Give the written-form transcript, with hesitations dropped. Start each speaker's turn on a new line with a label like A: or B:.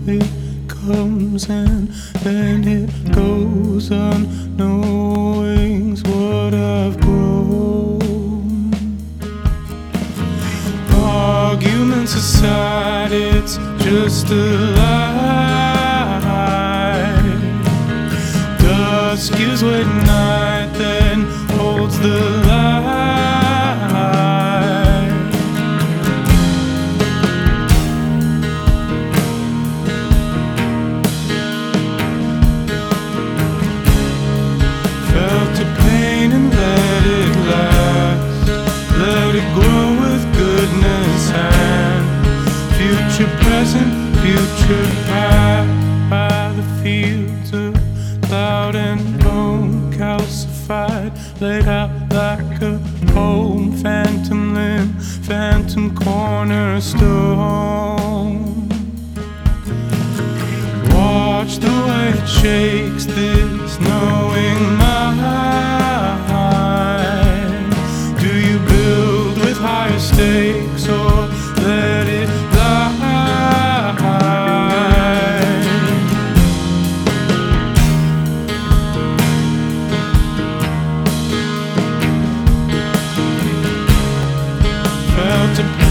A: it comes and then it goes unknowing's what I've grown. Arguments aside, it's just a lie. Dusk is when night then holds the light. Felt the pain and let it last. Let it grow with goodness and future present, future past. By the fields of cloud and bone, calcified, laid out like a poem. Phantom limb, phantom cornerstone. Watch the way it shakes this knowing mind.